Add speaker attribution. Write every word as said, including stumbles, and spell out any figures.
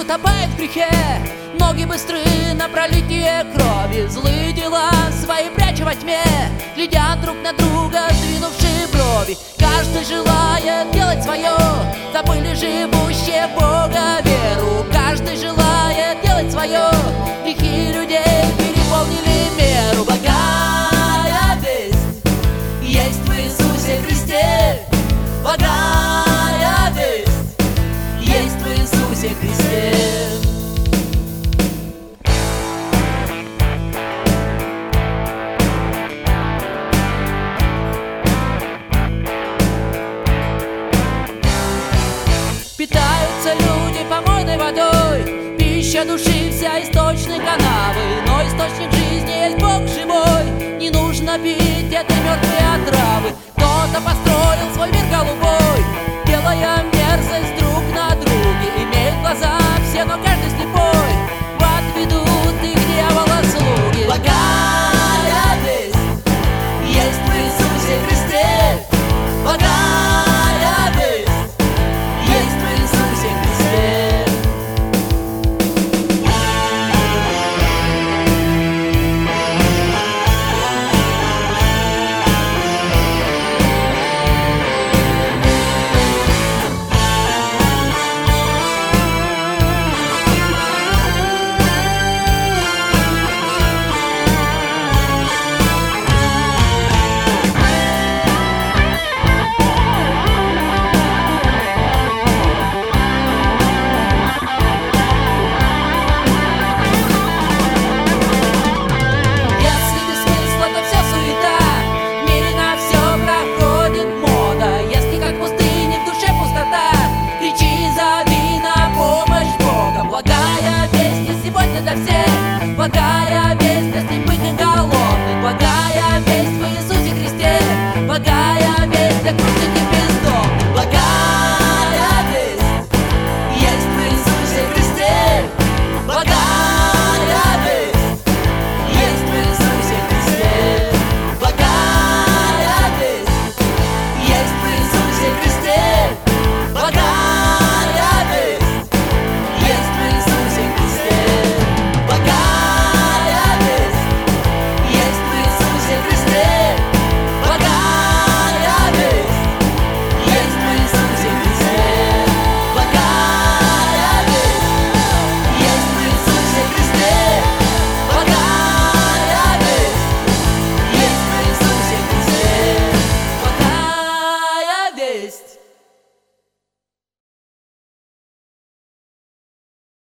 Speaker 1: утопает в грехе, ноги быстры на пролитие крови. Злые дела свои пряча во тьме, глядят друг на друга, сдвинувшие брови. Каждый желает делать свое, забыли живущие Бога веру. Каждый желает делать свое, грехи людей переполнили меру. Благая весть есть в Иисусе Христе, благая весть есть в Иисусе Христе. Питаются люди помойной водой, пища души вся источник канавы. Но источник жизни есть Бог живой, не нужно пить этой мертвой отравы. Кто-то построил свой мир голубой,